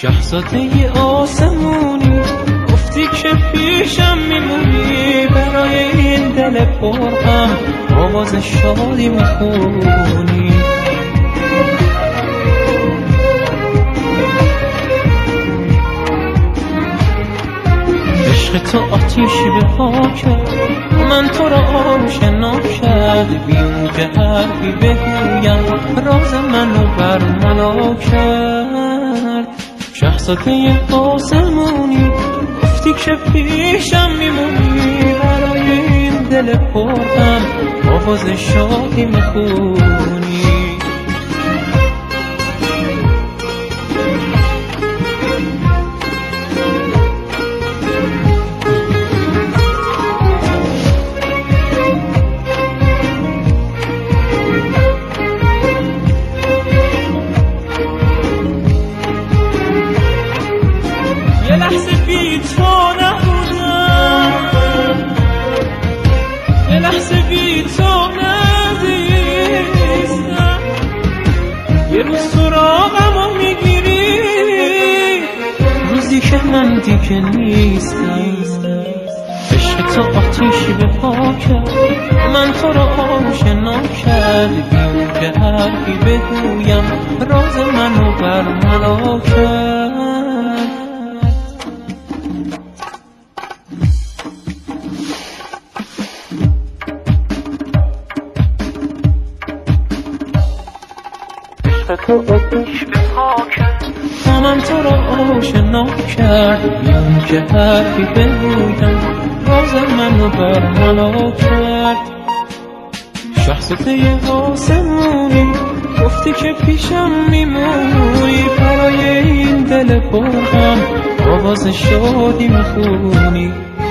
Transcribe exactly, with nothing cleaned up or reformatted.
شهزاده آسمونی گفتی که پیشم میمونی، برای این دل پرغم آواز شادی میخونی. عشق تو آتیشی به پا کرد، من تو را آشنا کرد، بیون که حرفی بگویم راز منو برملا کرد. شهزاده آسمونی گفتی که پیشم میمونی، برای این دل پرغم آواز شادی میخونی. یه لحظه بی تو نبودم، یه لحظه بی تو ندیستم، یه روز سراغمو میگیری، روزی که من دیگه نیستم. عشق تو آتیشی به پا کرد، من تو را آشنا کرد، بیون که حرفی بگویم راز منو برملا کرد. تو آتیش به پا کرد، من تو را آشنا کرد، بیان که حرفی بگویم راز منو برملا کرد. شهزاده آسمونی گفتی که پیشم میمونی، برای این دل پرغم آواز شادی میخونی.